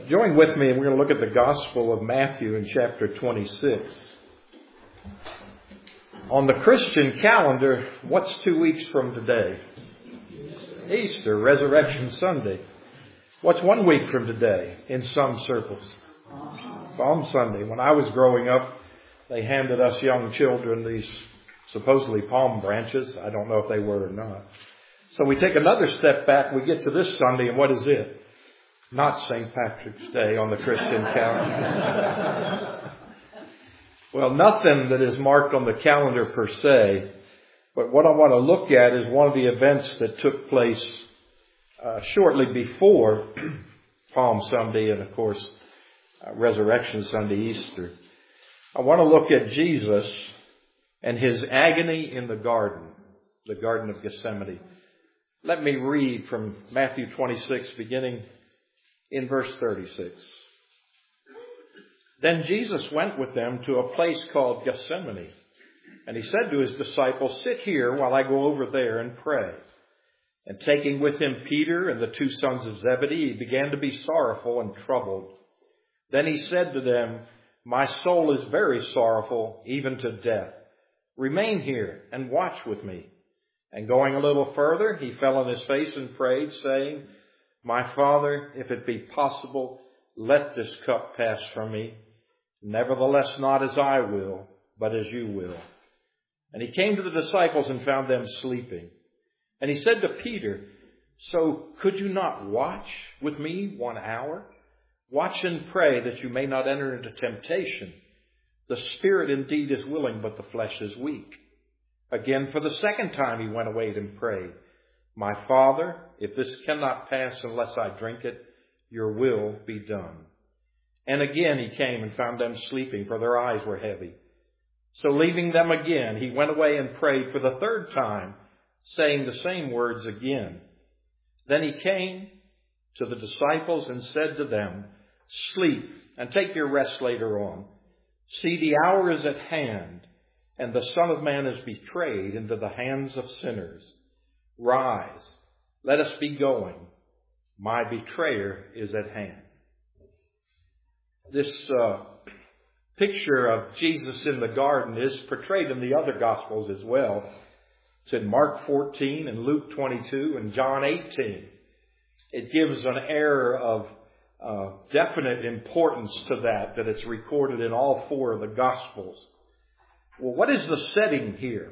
Join with me and we're going to look at the Gospel of Matthew in chapter 26. On the Christian calendar, what's 2 weeks from today? Easter, Resurrection Sunday. What's 1 week from today in some circles? Palm Sunday. When I was growing up, they handed us young children these supposedly palm branches. I don't know if they were or not. So we take another step back. We get to this Sunday, and what is it? Not St. Patrick's Day on the Christian calendar. Well, nothing that is marked on the calendar per se, but what I want to look at is one of the events that took place shortly before Palm Sunday and, of course, Resurrection Sunday, Easter. I want to look at Jesus and his agony in the Garden of Gethsemane. Let me read from Matthew 26, beginning in verse 36. Then Jesus went with them to a place called Gethsemane, and he said to his disciples, "Sit here while I go over there and pray." And taking with him Peter and the two sons of Zebedee, he began to be sorrowful and troubled. Then he said to them, "My soul is very sorrowful, even to death. Remain here and watch with me." And going a little further, he fell on his face and prayed, saying, "My Father, if it be possible, let this cup pass from me. Nevertheless, not as I will, but as you will." And he came to the disciples and found them sleeping. And he said to Peter, "So could you not watch with me 1 hour? Watch and pray that you may not enter into temptation. The spirit indeed is willing, but the flesh is weak." Again, for the second time, he went away and prayed, "My Father, if this cannot pass unless I drink it, your will be done." And again he came and found them sleeping, for their eyes were heavy. So leaving them again, he went away and prayed for the third time, saying the same words again. Then he came to the disciples and said to them, "Sleep and take your rest later on. See, the hour is at hand, and the Son of Man is betrayed into the hands of sinners. Rise, let us be going. My betrayer is at hand." This picture of Jesus in the garden is portrayed in the other Gospels as well. It's in Mark 14 and Luke 22 and John 18. It gives an air of definite importance to that it's recorded in all four of the Gospels. Well, what is the setting here?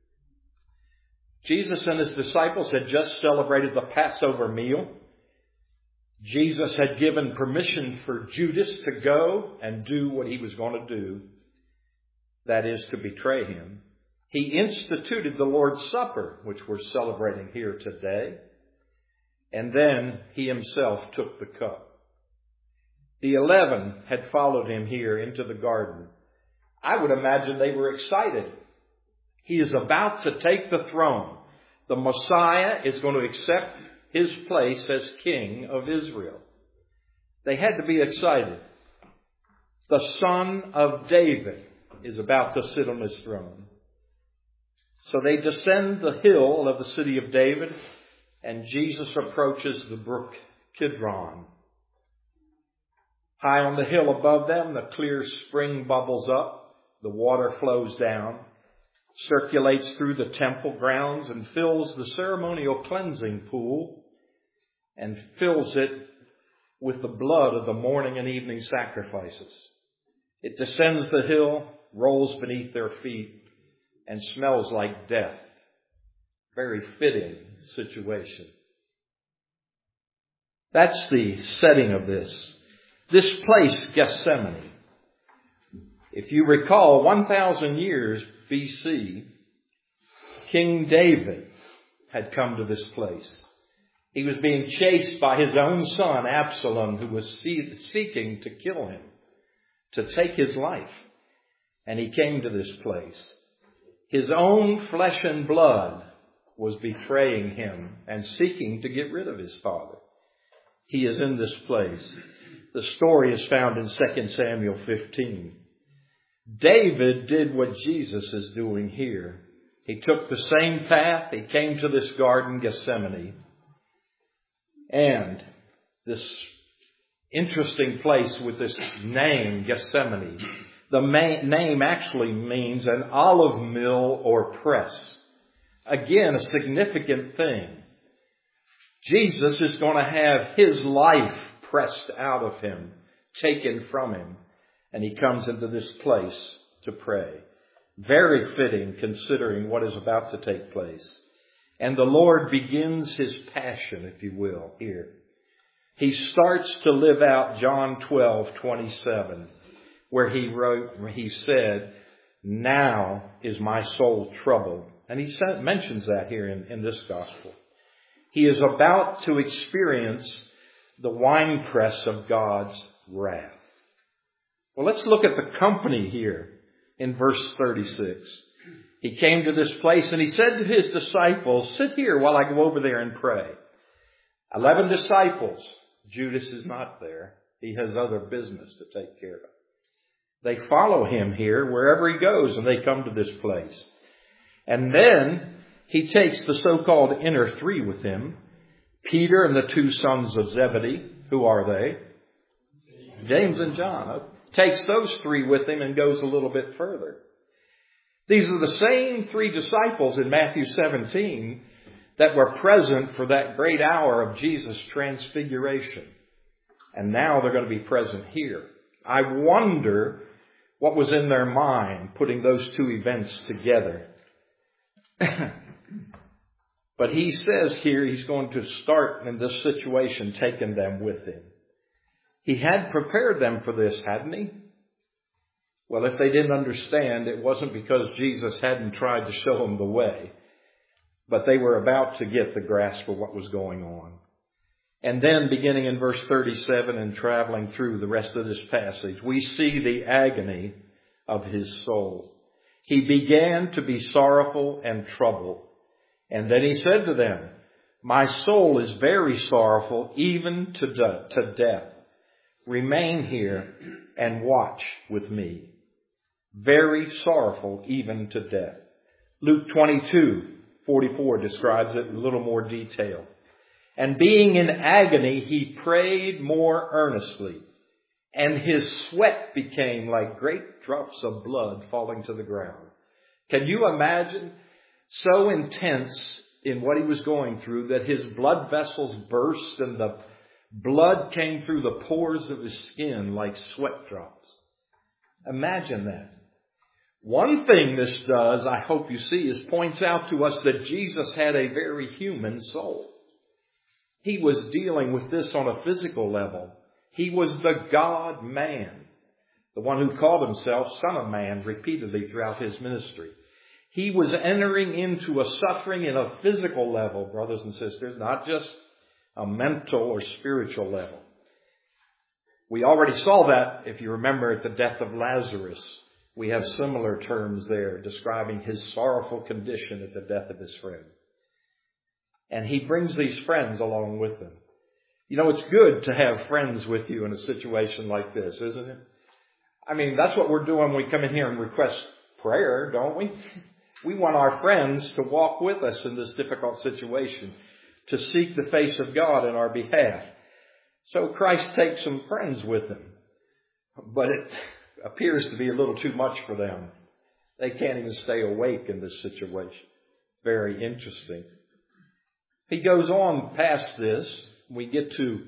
Jesus and his disciples had just celebrated the Passover meal. Jesus had given permission for Judas to go and do what he was going to do. That is, to betray him. He instituted the Lord's Supper, which we're celebrating here today. And then he himself took the cup. The 11 had followed him here into the garden. I would imagine they were excited. He is about to take the throne. The Messiah is going to accept his place as King of Israel. They had to be excited. The Son of David is about to sit on his throne. So they descend the hill of the city of David, and Jesus approaches the brook Kidron. High on the hill above them, the clear spring bubbles up. The water flows down, circulates through the temple grounds, and fills the ceremonial cleansing pool, and fills it with the blood of the morning and evening sacrifices. It descends the hill, rolls beneath their feet, and smells like death. Very fitting situation. That's the setting of this. This place, Gethsemane. If you recall, 1,000 years BC, King David had come to this place. He was being chased by his own son, Absalom, who was seeking to kill him, to take his life. And he came to this place. His own flesh and blood was betraying him and seeking to get rid of his father. He is in this place. The story is found in 2 Samuel 15. David did what Jesus is doing here. He took the same path. He came to this garden, Gethsemane. And this Interesting place with this name, Gethsemane. The name actually means an olive mill or press. Again, a significant thing. Jesus is going to have his life pressed out of him, taken from him, and he comes into this place to pray. Very fitting considering what is about to take place. And the Lord begins his passion, if you will, here. He starts to live out John 12:27, where he said, "Now is my soul troubled." And he mentions that here in this gospel. He is about to experience the winepress of God's wrath. Well, let's look at the company here in verse 36. He came to this place and he said to his disciples, "Sit here while I go over there and pray." 11 disciples. Judas is not there. He has other business to take care of. They follow him here wherever he goes, and they come to this place. And then he takes the so-called inner three with him, Peter and the 2 sons of Zebedee. Who are they? James and John. Takes those 3 with him and goes a little bit further. These are the same 3 disciples in Matthew 17 that were present for that great hour of Jesus' transfiguration. And now they're going to be present here. I wonder what was in their mind putting those 2 events together. But he says here he's going to start in this situation taking them with him. He had prepared them for this, hadn't he? Well, if they didn't understand, it wasn't because Jesus hadn't tried to show them the way, but they were about to get the grasp of what was going on. And then beginning in verse 37 and traveling through the rest of this passage, we see the agony of his soul. He began to be sorrowful and troubled. And then he said to them, "My soul is very sorrowful, even to death. Remain here and watch with me." Very sorrowful, even to death. Luke 22:44 describes it in a little more detail. "And being in agony, he prayed more earnestly, and his sweat became like great drops of blood falling to the ground." Can you imagine? So intense in what he was going through that his blood vessels burst and the blood came through the pores of his skin like sweat drops. Imagine that. One thing this does, I hope you see, is points out to us that Jesus had a very human soul. He was dealing with this on a physical level. He was the God-man, the one who called himself Son of Man repeatedly throughout his ministry. He was entering into a suffering in a physical level, brothers and sisters, not just a mental or spiritual level. We already saw that, if you remember, at the death of Lazarus. We have similar terms there describing his sorrowful condition at the death of his friend. And he brings these friends along with him. You know, it's good to have friends with you in a situation like this, isn't it? I mean, that's what we're doing when we come in here and request prayer, don't we? We want our friends to walk with us in this difficult situation, to seek the face of God in our behalf. So Christ takes some friends with him. But it appears to be a little too much for them. They can't even stay awake in this situation. Very interesting. He goes on past this. We get to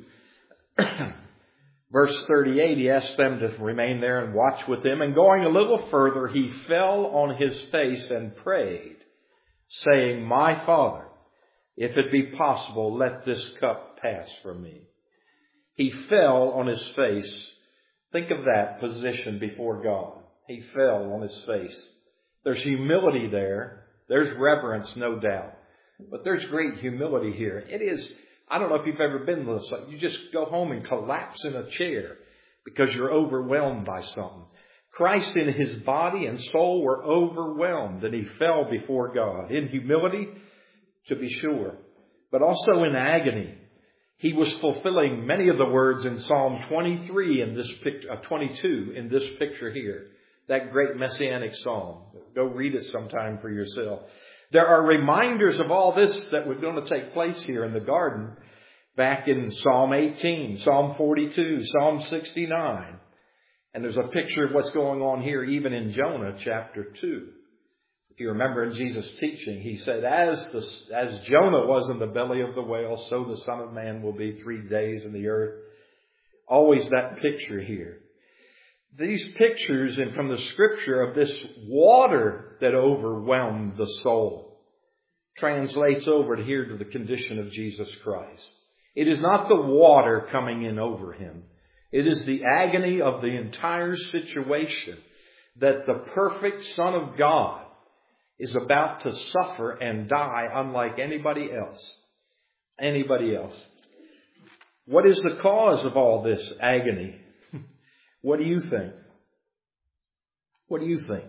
verse 38. He asks them to remain there and watch with him. And going a little further, he fell on his face and prayed, saying, "My Father, if it be possible, let this cup pass from me." He fell on his face. Think of that position before God. He fell on his face. There's humility there. There's reverence, no doubt. But there's great humility here. It is, I don't know if you've ever been this. You just go home and collapse in a chair because you're overwhelmed by something. Christ in his body and soul were overwhelmed, and he fell before God in humility, to be sure, but also in agony. He was fulfilling many of the words in Psalm 23 in this picture, 22 in this picture here. That great messianic psalm. Go read it sometime for yourself. There are reminders of all this that was going to take place here in the garden. back in Psalm 18, Psalm 42, Psalm 69. And there's a picture of what's going on here even in Jonah chapter 2. If you remember in Jesus' teaching, he said, as Jonah was in the belly of the whale, so the Son of Man will be 3 days in the earth. Always that picture here. These pictures and from the Scripture of this water that overwhelmed the soul translates over here to the condition of Jesus Christ. It is not the water coming in over him. It is the agony of the entire situation that the perfect Son of God is about to suffer and die unlike anybody else. Anybody else. What is the cause of all this agony? What do you think? What do you think?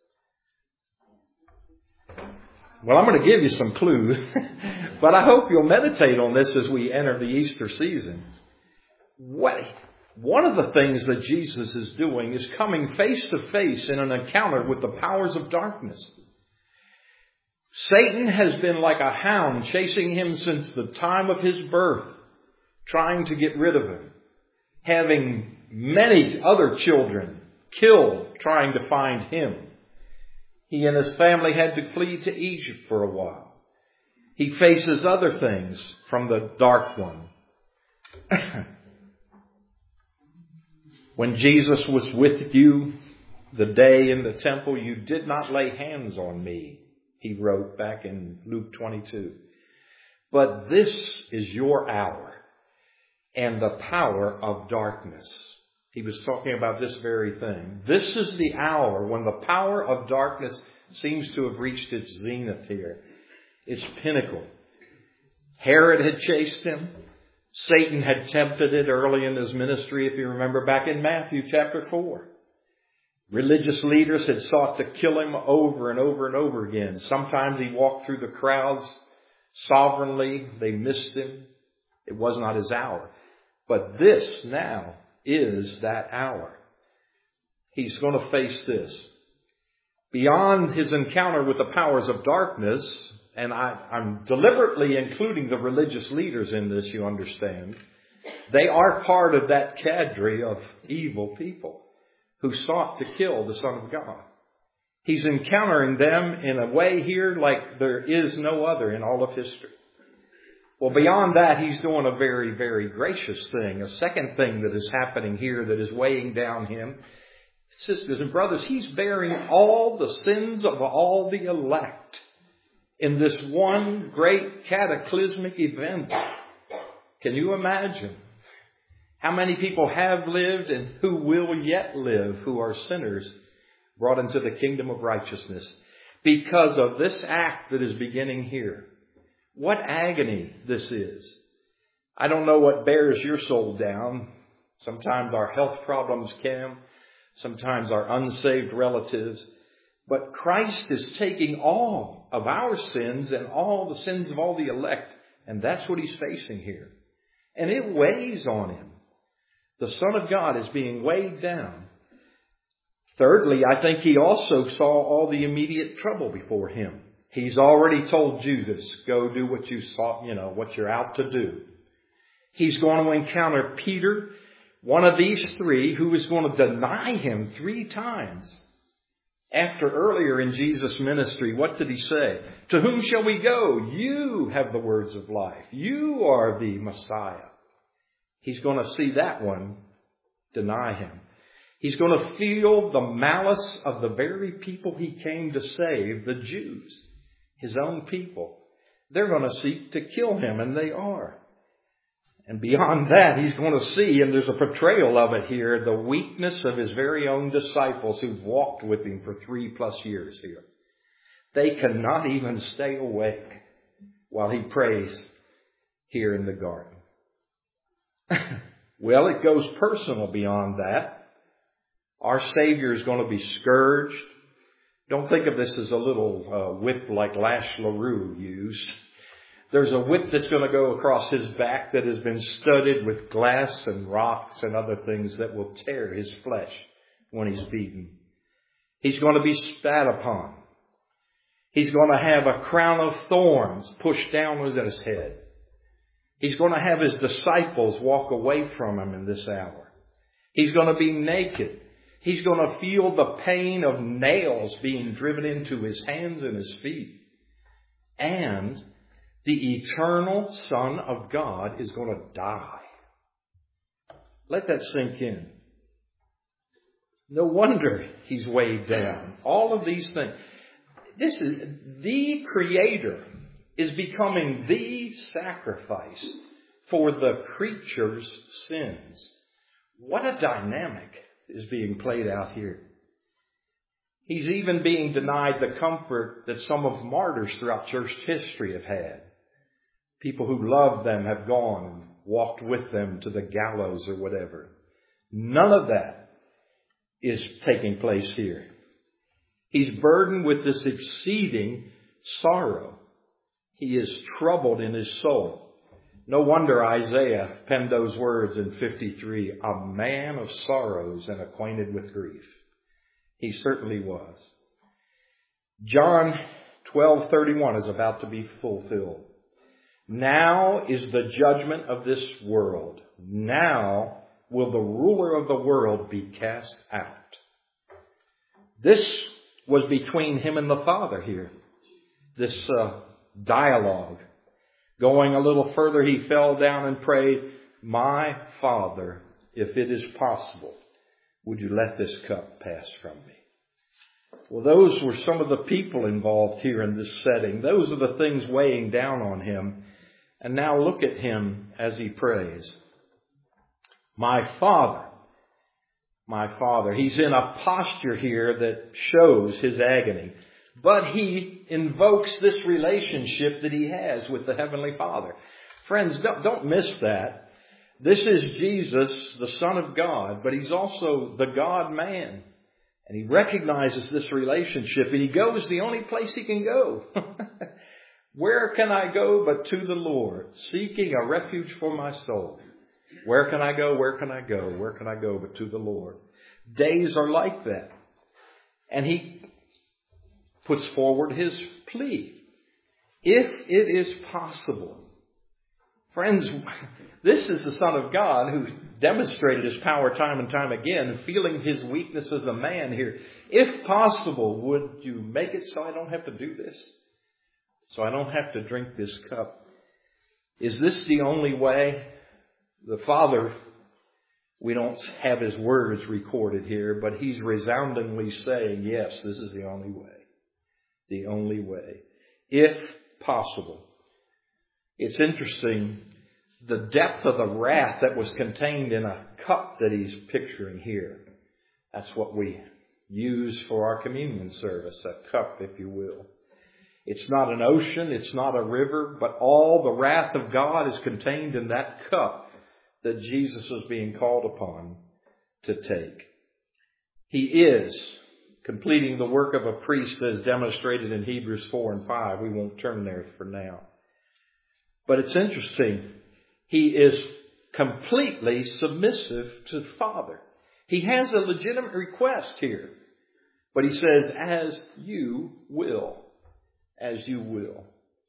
Well, I'm going to give you some clues, but I hope you'll meditate on this as we enter the Easter season. One of the things that Jesus is doing is coming face to face in an encounter with the powers of darkness. Satan has been like a hound chasing him since the time of his birth, trying to get rid of him, having many other children killed trying to find him. He and his family had to flee to Egypt for a while. He faces other things from the dark one. When Jesus was with you the day in the temple, you did not lay hands on me, he wrote back in Luke 22. But this is your hour and the power of darkness. He was talking about this very thing. This is the hour when the power of darkness seems to have reached its zenith here, its pinnacle. Herod had chased him. Satan had tempted it early in his ministry, if you remember back in Matthew chapter 4. Religious leaders had sought to kill him over and over and over again. Sometimes he walked through the crowds sovereignly. They missed him. It was not his hour. But this now is that hour. He's going to face this. Beyond his encounter with the powers of darkness, and I'm deliberately including the religious leaders in this, you understand. They are part of that cadre of evil people who sought to kill the Son of God. He's encountering them in a way here like there is no other in all of history. Well, beyond that, he's doing a very, very gracious thing. A second thing that is happening here that is weighing down him. Sisters and brothers, he's bearing all the sins of all the elect in this one great cataclysmic event. Can you imagine how many people have lived and who will yet live who are sinners brought into the kingdom of righteousness because of this act that is beginning here? What agony this is. I don't know what bears your soul down. Sometimes our health problems can. Sometimes our unsaved relatives. But Christ is taking all of our sins and all the sins of all the elect. And that's what he's facing here. And it weighs on him. The Son of God is being weighed down. Thirdly, I think he also saw all the immediate trouble before him. He's already told Judas, go do what you saw, what you're out to do. He's going to encounter Peter, one of these three, who is going to deny him 3 times. After earlier in Jesus' ministry, what did he say? To whom shall we go? You have the words of life. You are the Messiah. He's going to see that one deny him. He's going to feel the malice of the very people he came to save, the Jews, his own people. They're going to seek to kill him, and they are. And beyond that, he's going to see, and there's a portrayal of it here, the weakness of his very own disciples who've walked with him for 3+ years here. They cannot even stay awake while he prays here in the garden. Well, it goes personal beyond that. Our Savior is going to be scourged. Don't think of this as a little whip like Lash LaRue used. There's a whip that's going to go across his back that has been studded with glass and rocks and other things that will tear his flesh when he's beaten. He's going to be spat upon. He's going to have a crown of thorns pushed down on his head. He's going to have his disciples walk away from him in this hour. He's going to be naked. He's going to feel the pain of nails being driven into his hands and his feet. And the eternal Son of God is going to die. Let that sink in. No wonder he's weighed down. All of these things. This is the Creator is becoming the sacrifice for the creature's sins. What a dynamic is being played out here. He's even being denied the comfort that some of martyrs throughout church history have had. People who loved them have gone and walked with them to the gallows or whatever. None of that is taking place here. He's burdened with this exceeding sorrow. He is troubled in his soul. No wonder Isaiah penned those words in 53, a man of sorrows and acquainted with grief. He certainly was. John 12:31 is about to be fulfilled. Now is the judgment of this world. Now will the ruler of the world be cast out. This was between him and the Father here. This dialogue. Going a little further, he fell down and prayed, my Father, if it is possible, would you let this cup pass from me? Well, those were some of the people involved here in this setting. Those are the things weighing down on him. And now look at him as he prays. My Father, my Father. He's in a posture here that shows his agony. But he invokes this relationship that he has with the Heavenly Father. Friends, don't miss that. This is Jesus, the Son of God, but he's also the God-man. And he recognizes this relationship, and he goes the only place he can go. Where can I go but to the Lord, seeking a refuge for my soul? Where can I go? Where can I go? Where can I go but to the Lord? Days are like that. And he puts forward his plea. If it is possible. Friends, this is the Son of God who demonstrated his power time and time again, feeling his weakness as a man here. If possible, would you make it so I don't have to do this? So I don't have to drink this cup? Is this the only way? The Father, we don't have his words recorded here, but he's resoundingly saying, yes, this is the only way. The only way. If possible. It's interesting, the depth of the wrath that was contained in a cup that he's picturing here. That's what we use for our communion service, a cup, if you will. It's not an ocean, it's not a river, but all the wrath of God is contained in that cup that Jesus is being called upon to take. He is completing the work of a priest as demonstrated in Hebrews 4 and 5. We won't turn there for now. But it's interesting. He is completely submissive to the Father. He has a legitimate request here. But he says, as you will. As you will.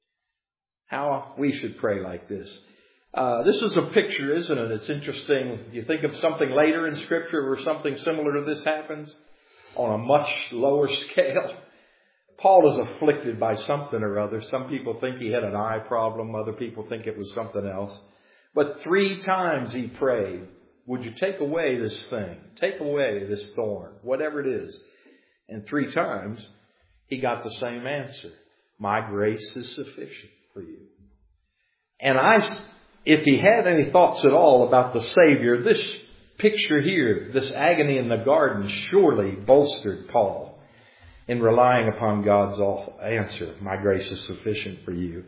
How we should pray like this. This is a picture, isn't it? It's interesting. You think of something later in Scripture where something similar to this happens on a much lower scale. Paul is afflicted by something or other. Some people think he had an eye problem. Other people think it was something else. But 3 times he prayed, would you take away this thing? Take away this thorn, whatever it is. And 3 times he got the same answer. My grace is sufficient for you. And if he had any thoughts at all about the Savior, this picture here, this agony in the garden, surely bolstered Paul in relying upon God's answer. My grace is sufficient for you.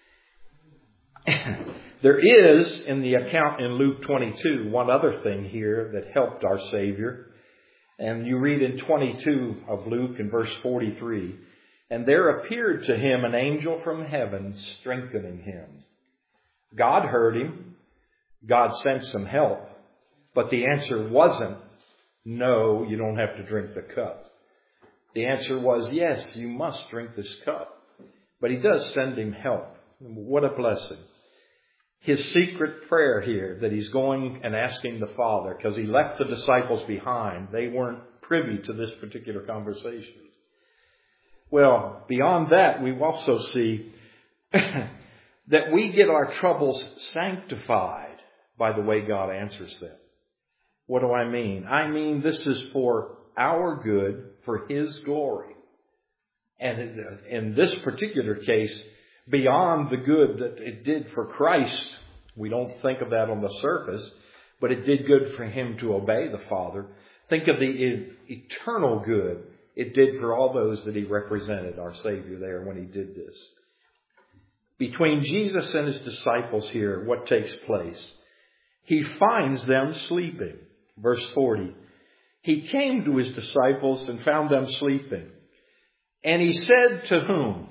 There is, in the account in Luke 22, one other thing here that helped our Savior. And you read in 22 of Luke in verse 43, and there appeared to him an angel from heaven strengthening him. God heard him. God sent some help. But the answer wasn't, no, you don't have to drink the cup. The answer was, yes, you must drink this cup. But he does send him help. What a blessing. his secret prayer here that he's going and asking the Father, because he left the disciples behind. They weren't privy to this particular conversation. Well, beyond that, we also see that we get our troubles sanctified by the way God answers them. What do I mean? I mean this is for our good, for His glory. And in this particular case, beyond the good that it did for Christ, we don't think of that on the surface, but it did good for Him to obey the Father. Think of the eternal good it did for all those that He represented, our Savior, there when He did this. Between Jesus and His disciples here, what takes place? He finds them sleeping. Verse 40. He came to His disciples and found them sleeping. And He said to whom?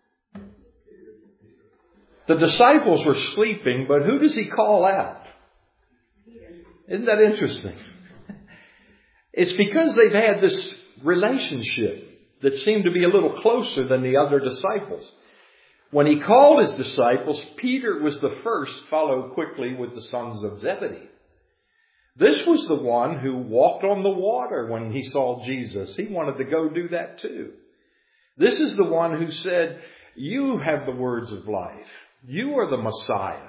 The disciples were sleeping, but who does He call out? Isn't that interesting? It's because they've had this relationship that seemed to be a little closer than the other disciples. When He called His disciples, Peter was the first, followed quickly with the sons of Zebedee. This was the one who walked on the water when he saw Jesus. He wanted to go do that too. This is the one who said, you have the words of life. You are the Messiah.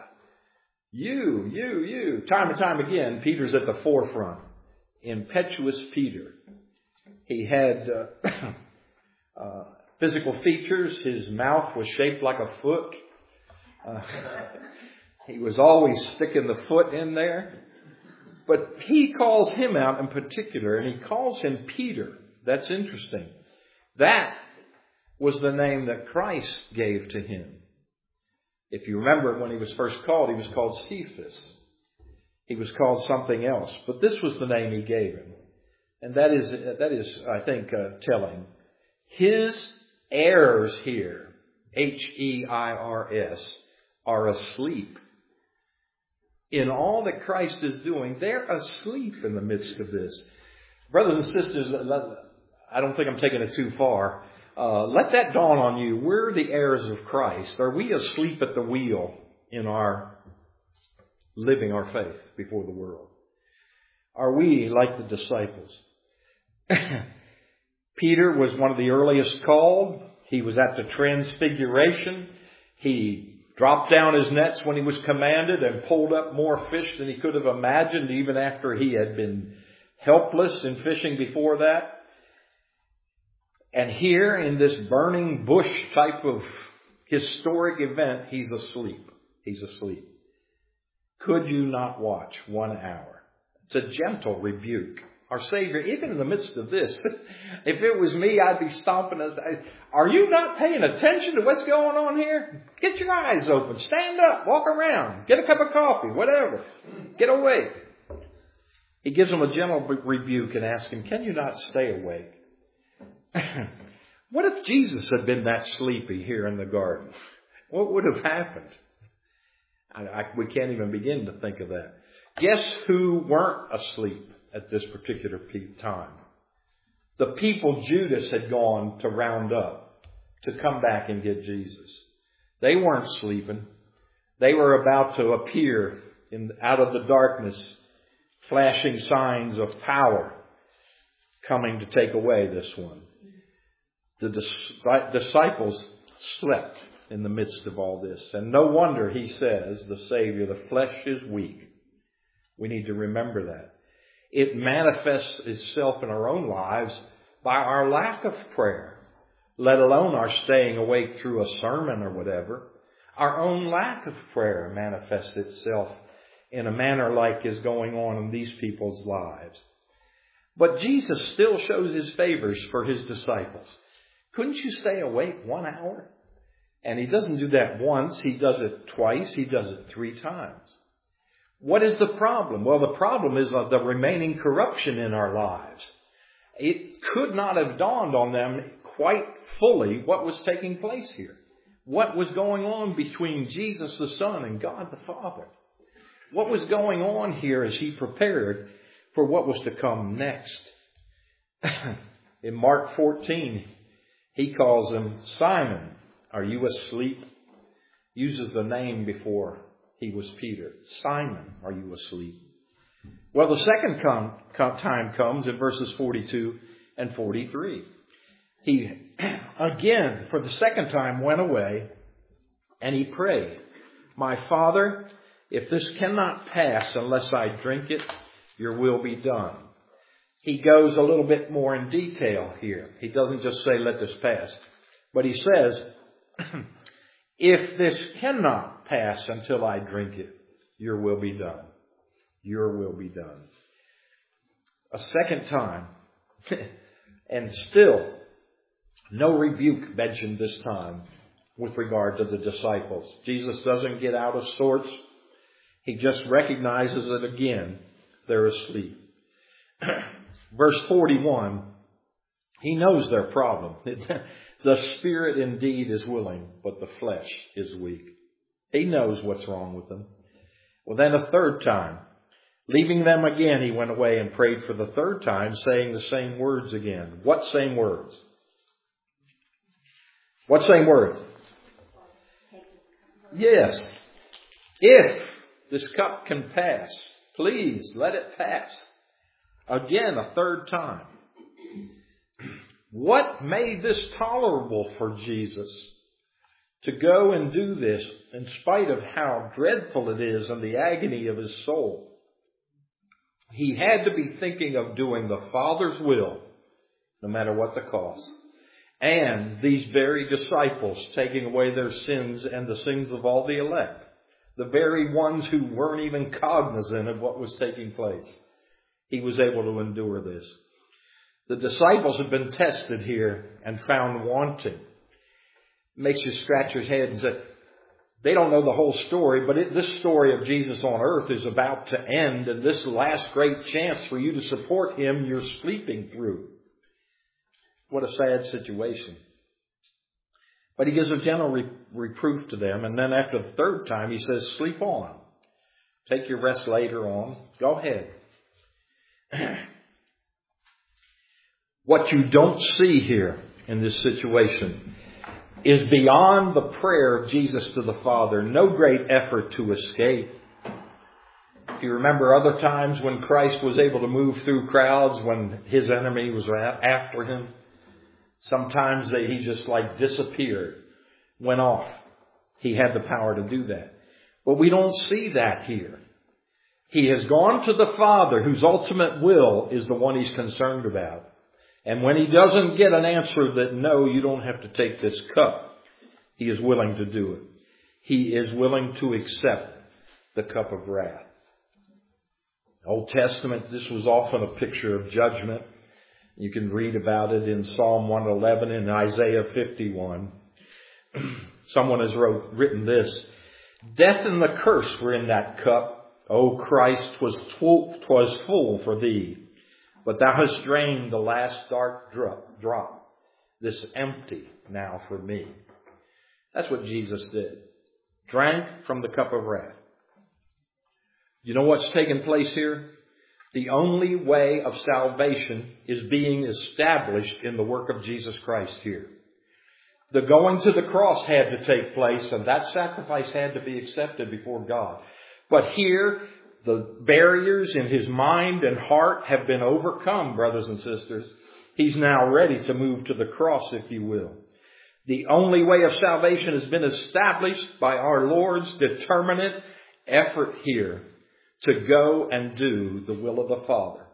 You. Time and time again, Peter's at the forefront. Impetuous Peter. He had physical features. His mouth was shaped like a foot. He was always sticking the foot in there. But he calls him out in particular, and he calls him Peter. That's interesting. That was the name that Christ gave to him. If you remember, when he was first called, he was called Cephas. He was called something else, but this was the name He gave him. And that is, I think, telling. His heirs here, Heirs, are asleep. In all that Christ is doing, they're asleep in the midst of this. Brothers and sisters, I don't think I'm taking it too far. Let that dawn on you. We're the heirs of Christ. Are we asleep at the wheel in our living our faith before the world? Are we like the disciples? Peter was one of the earliest called. He was at the transfiguration. He dropped down his nets when he was commanded and pulled up more fish than he could have imagined, even after he had been helpless in fishing before that. And here in this burning bush type of historic event, he's asleep. He's asleep. Could you not watch 1 hour? It's a gentle rebuke. Our Savior, even in the midst of this, if it was me, I'd be stomping. Are you not paying attention to what's going on here? Get your eyes open. Stand up. Walk around. Get a cup of coffee. Whatever. Get awake. He gives them a gentle rebuke and asks him, can you not stay awake? What if Jesus had been that sleepy here in the garden? What would have happened? We can't even begin to think of that. Guess who weren't asleep at this particular time? The people Judas had gone to round up to come back and get Jesus. They weren't sleeping. They were about to appear out of the darkness, flashing signs of power coming to take away this one. The disciples slept in the midst of all this. And no wonder he says, the Savior, the flesh is weak. We need to remember that. It manifests itself in our own lives by our lack of prayer, let alone our staying awake through a sermon or whatever. Our own lack of prayer manifests itself in a manner like is going on in these people's lives. But Jesus still shows His favors for His disciples. Couldn't you stay awake 1 hour? And He doesn't do that once. He does it twice. He does it 3 times. What is the problem? Well, the problem is the remaining corruption in our lives. It could not have dawned on them quite fully what was taking place here. What was going on between Jesus the Son and God the Father? What was going on here as He prepared for what was to come next? In Mark 14, He calls him, Simon, are you asleep? Uses the name before He was Peter. Simon, are you asleep? Well, the second time comes in verses 42 and 43. He, again, for the second time, went away and he prayed, "My Father, if this cannot pass unless I drink it, your will be done." He goes a little bit more in detail here. He doesn't just say, "Let this pass." But he says, "If this cannot pass until I drink it, your will be done." Your will be done. A second time, and still no rebuke mentioned this time with regard to the disciples. Jesus doesn't get out of sorts. He just recognizes that again, they're asleep. Verse 41, he knows their problem. The spirit indeed is willing, but the flesh is weak. He knows what's wrong with them. Well, then a third time, leaving them again, he went away and prayed for the third time, saying the same words again. What same words? What same words? Yes. If this cup can pass, please let it pass. Again, a third time. What made this tolerable for Jesus to go and do this in spite of how dreadful it is and the agony of his soul? He had to be thinking of doing the Father's will, no matter what the cost. And these very disciples taking away their sins and the sins of all the elect. The very ones who weren't even cognizant of what was taking place. He was able to endure this. The disciples have been tested here and found wanting. It makes you scratch your head and say, they don't know the whole story, but this story of Jesus on earth is about to end, and this last great chance for you to support him, you're sleeping through. What a sad situation. But he gives a gentle reproof to them, and then after the third time he says, sleep on. Take your rest later on. Go ahead. What you don't see here in this situation is beyond the prayer of Jesus to the Father. No great effort to escape. If you remember other times when Christ was able to move through crowds when his enemy was after him, sometimes he just disappeared, went off. He had the power to do that. But we don't see that here. He has gone to the Father, whose ultimate will is the one he's concerned about. And when he doesn't get an answer that, no, you don't have to take this cup, he is willing to do it. He is willing to accept the cup of wrath. Old Testament, this was often a picture of judgment. You can read about it in Psalm 111 and Isaiah 51. Someone has written this. Death and the curse were in that cup. O Christ, 'twas full for thee. But thou hast drained the last dark drop. This empty now for me. That's what Jesus did. Drank from the cup of wrath. You know what's taken place here? The only way of salvation is being established in the work of Jesus Christ here. The going to the cross had to take place, and that sacrifice had to be accepted before God. But here, the barriers in his mind and heart have been overcome, brothers and sisters. He's now ready to move to the cross, if you will. The only way of salvation has been established by our Lord's determinate effort here to go and do the will of the Father.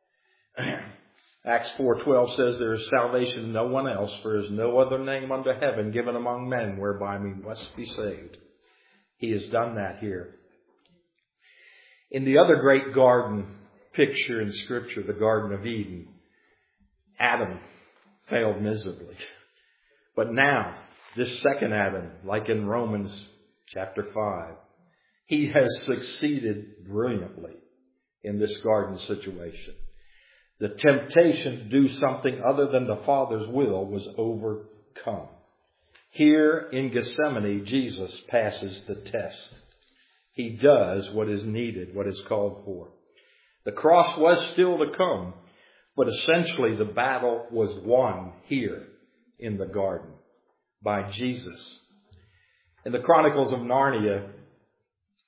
Acts 4:12 says there is salvation in no one else, for there is no other name under heaven given among men whereby we must be saved. He has done that here. In the other great garden picture in Scripture, the Garden of Eden, Adam failed miserably. But now, this second Adam, like in Romans chapter 5, he has succeeded brilliantly in this garden situation. The temptation to do something other than the Father's will was overcome. Here in Gethsemane, Jesus passes the test. He does what is needed, what is called for. The cross was still to come, but essentially the battle was won here in the garden by Jesus. In the Chronicles of Narnia,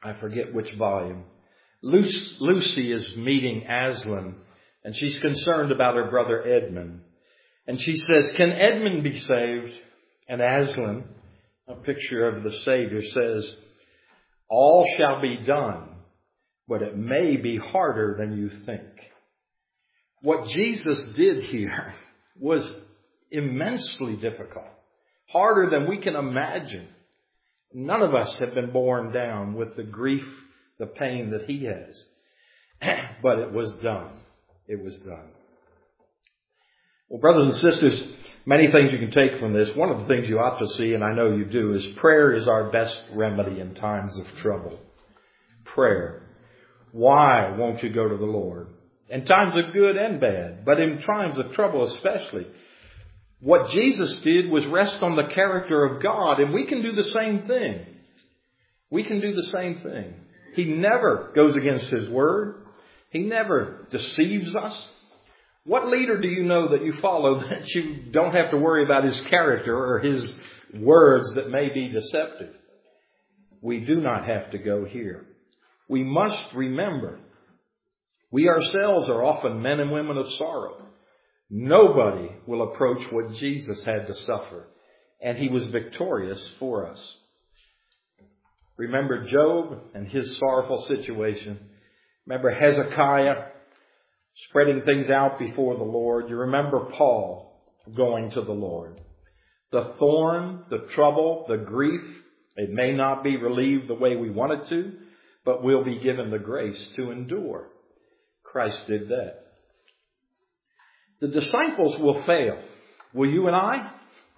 I forget which volume. Lucy is meeting Aslan, and she's concerned about her brother Edmund. And she says, can Edmund be saved? And Aslan, a picture of the Savior, says, all shall be done, but it may be harder than you think. What Jesus did here was immensely difficult, harder than we can imagine. None of us have been borne down with the grief, the pain that he has. But it was done. It was done. Well, brothers and sisters, many things you can take from this. One of the things you ought to see, and I know you do, is prayer is our best remedy in times of trouble. Prayer. Why won't you go to the Lord? In times of good and bad, but in times of trouble especially. What Jesus did was rest on the character of God, and we can do the same thing. We can do the same thing. He never goes against His word. He never deceives us. What leader do you know that you follow that you don't have to worry about his character or his words that may be deceptive? We do not have to go here. We must remember, we ourselves are often men and women of sorrow. Nobody will approach what Jesus had to suffer, and He was victorious for us. Remember Job and his sorrowful situation. Remember Hezekiah spreading things out before the Lord. You remember Paul going to the Lord. The thorn, the trouble, the grief, it may not be relieved the way we want it to, but we'll be given the grace to endure. Christ did that. The disciples will fail. Will you and I?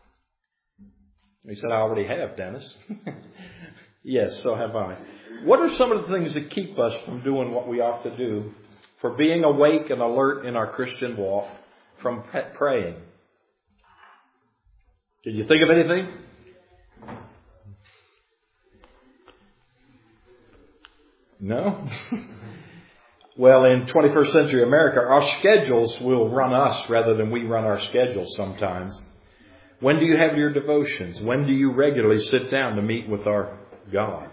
He said, I already have, Dennis. Yes, so have I. What are some of the things that keep us from doing what we ought to do, for being awake and alert in our Christian walk, from praying? Can you think of anything? No? Well, in 21st century America, our schedules will run us rather than we run our schedules sometimes. When do you have your devotions? When do you regularly sit down to meet with our God?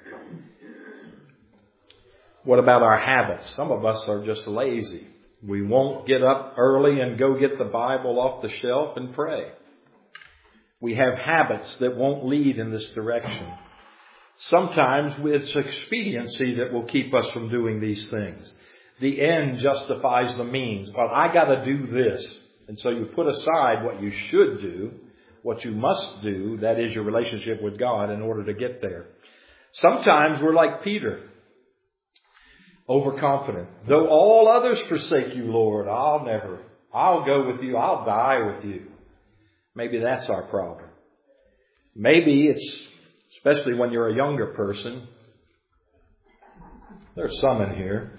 What about our habits? Some of us are just lazy. We won't get up early and go get the Bible off the shelf and pray. We have habits that won't lead in this direction. Sometimes it's expediency that will keep us from doing these things. The end justifies the means. Well, I got to do this. And so you put aside what you should do, what you must do, that is your relationship with God, in order to get there. Sometimes we're like Peter, overconfident. Though all others forsake you, Lord, I'll go with you. I'll die with you. Maybe that's our problem. Maybe it's, especially when you're a younger person. There's some in here.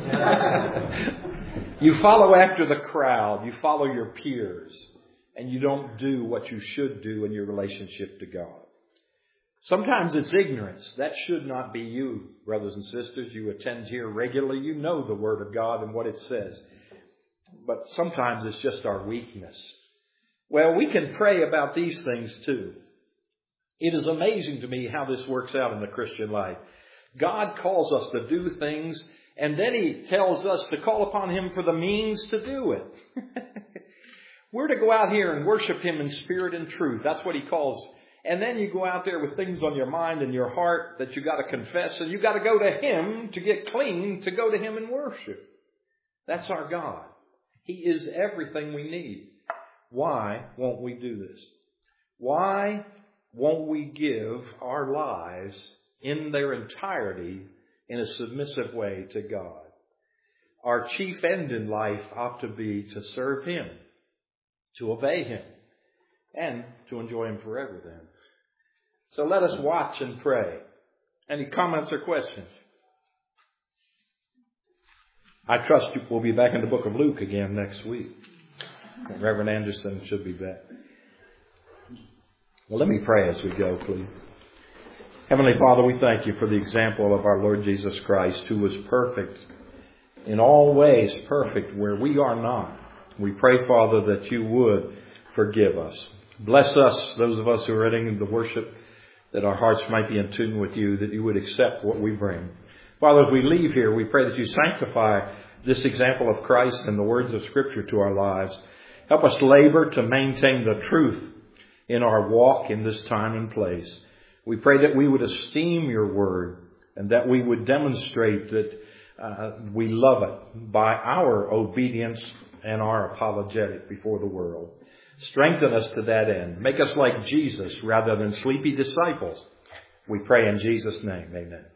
You follow after the crowd. You follow your peers. And you don't do what you should do in your relationship to God. Sometimes it's ignorance. That should not be you, brothers and sisters. You attend here regularly. You know the Word of God and what it says. But sometimes it's just our weakness. Well, we can pray about these things too. It is amazing to me how this works out in the Christian life. God calls us to do things, and then He tells us to call upon Him for the means to do it. We're to go out here and worship Him in spirit and truth. That's what He calls. And then you go out there with things on your mind and your heart that you got to confess, and you got to go to Him to get clean, to go to Him and worship. That's our God. He is everything we need. Why won't we do this? Why won't we give our lives in their entirety in a submissive way to God? Our chief end in life ought to be to serve Him, to obey Him, and to enjoy Him forever then. So let us watch and pray. Any comments or questions? I trust we'll be back in the book of Luke again next week. Reverend Anderson should be back. Well, let me pray as we go, please. Heavenly Father, we thank You for the example of our Lord Jesus Christ, who was perfect, in all ways perfect, where we are not. We pray, Father, that You would forgive us. Bless us, those of us who are attending the worship, that our hearts might be in tune with you, that you would accept what we bring. Father, as we leave here, we pray that you sanctify this example of Christ and the words of Scripture to our lives. Help us labor to maintain the truth in our walk in this time and place. We pray that we would esteem your word and that we would demonstrate that we love it by our obedience and our apologetic before the world. Strengthen us to that end. Make us like Jesus rather than sleepy disciples. We pray in Jesus' name. Amen.